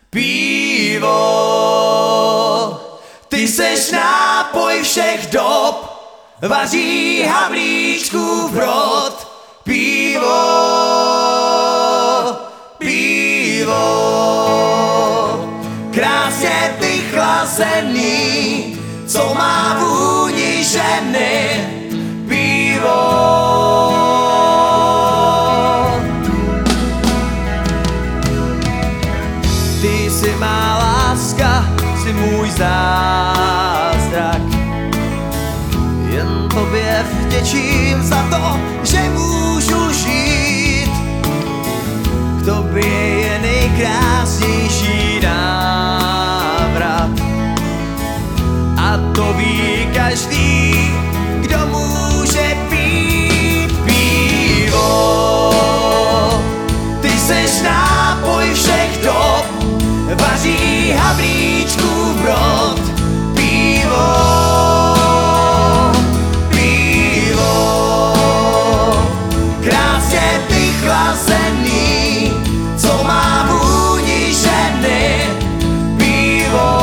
Pivo, ty seš nápoj všech dob, vaří Havlíčkův Brod. Pivo, pivo, krásně vychlazený, co má vůni ženy. Pivo, ty jsi má láska, jsi můj zázrak. Jen tobě vděčím za to, že můžu žít. K tobě je nejkrásnější návrat. A to ví každý, kdo může pít. Pivo, ty seš nápoj všech dob, vaří Havlíčkův Brod. Pivo, pivo, krásně vychlazený, co má vůni ženy. Pivo,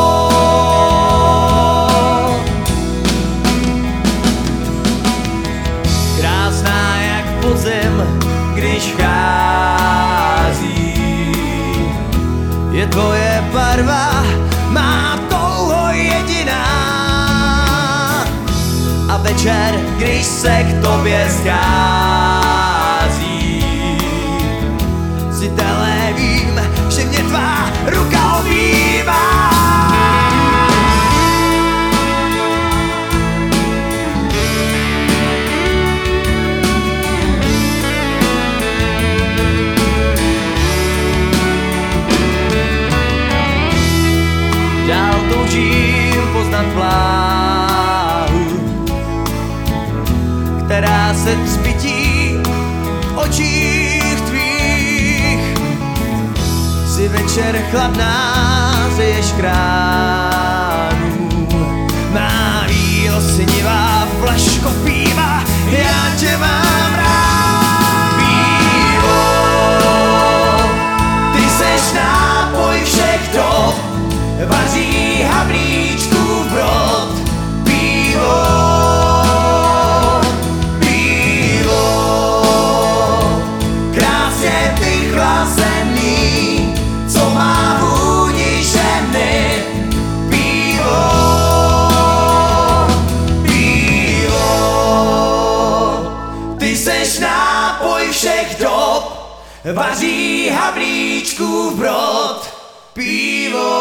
krásná jak podzim, když chází, je tvoje barva, má touho jediná. A večer, když se k tobě schází, si televím, že mě tvá ruka objímá. Dál toužím poznat vláhu, která se třpytí v očích tvých. Jsi večer chladná, zeješ kránů, má vílo snivá flaško piva, já tě mám rád. Pivo, ty seš nápoj všech dob, vaří Havlíčkův Brod. Pivo, pivo, krásně vychlazený, co má vůni ženy. Pivo, pivo, ty seš nápoj všech dob, vaří Havlíčkův Brod. Pivo.